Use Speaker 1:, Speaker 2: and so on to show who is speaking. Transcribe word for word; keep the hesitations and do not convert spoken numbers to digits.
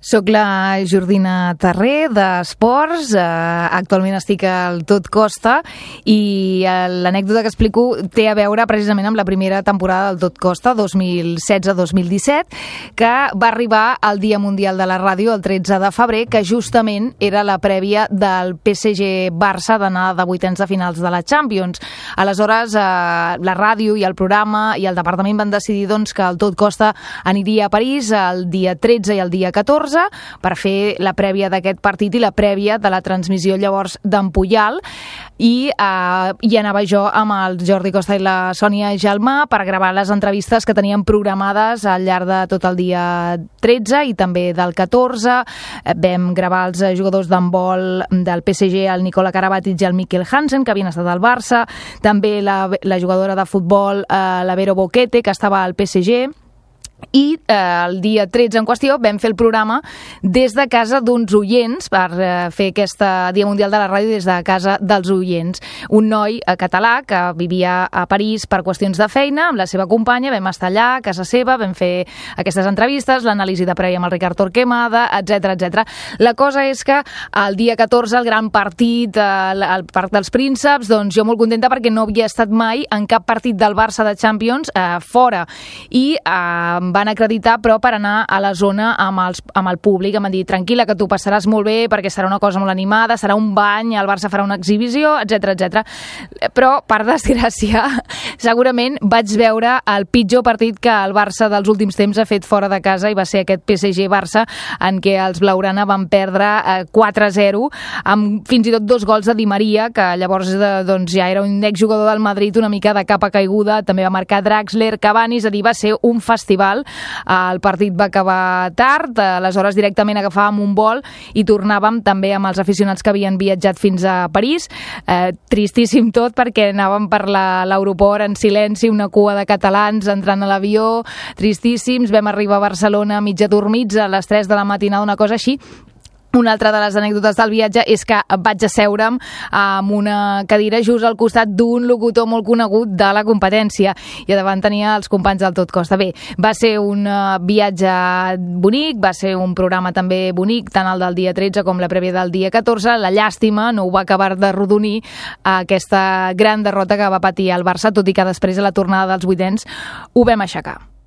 Speaker 1: Soc la Jordina Terré, d'Esports. Eh, actualment estic al Tot Costa i l'anècdota que explico té a veure precisament amb la primera temporada del Tot Costa, dos mil setze dos mil disset, que va arribar al Dia Mundial de la Ràdio el tretze de febrer, que justament era la prèvia del P S G-Barça d'anar de vuitens de finals de la Champions. Aleshores, eh, la ràdio i el programa i el departament van decidir doncs, que el Tot Costa aniria a París el dia tretze i el dia catorze per fer la prèvia d'aquest partit i la prèvia de la transmissió llavors d'en Puyal, i eh, hi anava jo amb el Jordi Costa i la Sònia Gelmà per gravar les entrevistes que teníem programades al llarg de tot el dia tretze i també del catorze. Vam gravar els jugadors d'handbol del P S G, el Nicola Karabatic i el Mikkel Hansen, que havien estat al Barça, també la, la jugadora de futbol, eh, la Vero Boquete, que estava al P S G. I eh, el dia tretze en qüestió vam fer el programa des de casa d'uns oients, per eh, fer aquest Dia Mundial de la Ràdio des de casa dels oients. Un noi eh, català que vivia a París per qüestions de feina amb la seva companya, vam estar allà a casa seva, vam fer aquestes entrevistes, l'anàlisi de prèvia amb el Ricard Torquemada, etcètera, etcètera. La cosa és que el dia catorze, el gran partit eh, al Parc dels Prínceps, doncs jo molt contenta perquè no havia estat mai en cap partit del Barça de Champions eh, fora, i eh, van acreditar, però per anar a la zona amb, els, amb el públic. Em van dir, tranquil·la, que tu passaràs molt bé perquè serà una cosa molt animada, serà un bany, el Barça farà una exhibició, etcètera, etcètera. Però, per desgràcia, segurament vaig veure el pitjor partit que el Barça dels últims temps ha fet fora de casa, i va ser aquest P S G-Barça, en què els blaugrana van perdre quatre a zero, amb fins i tot dos gols de Di Maria, que llavors doncs, ja era un exjugador del Madrid una mica de capa caiguda, també va marcar Draxler, Cavani, és a dir, va ser un festival. El partit va acabar tard, aleshores directament agafàvem un vol i tornàvem també amb els aficionats que havien viatjat fins a París. Eh, tristíssim tot, perquè anàvem per l'aeroport en silenci, una cua de catalans entrant a l'avió, tristíssims. Vam arribar a Barcelona mig adormits a les tres de la matinada, una cosa així. Una altra de les anècdotes del viatge és que vaig asseure'm amb una cadira just al costat d'un locutor molt conegut de la competència, i a davant tenia els companys del Tot Costa. Bé, va ser un viatge bonic, va ser un programa també bonic, tant el del dia tretze com la prèvia del dia catorze. La llàstima no ho va acabar de rodonir, aquesta gran derrota que va patir el Barça, tot i que després a la tornada dels vuitens ho vam aixecar.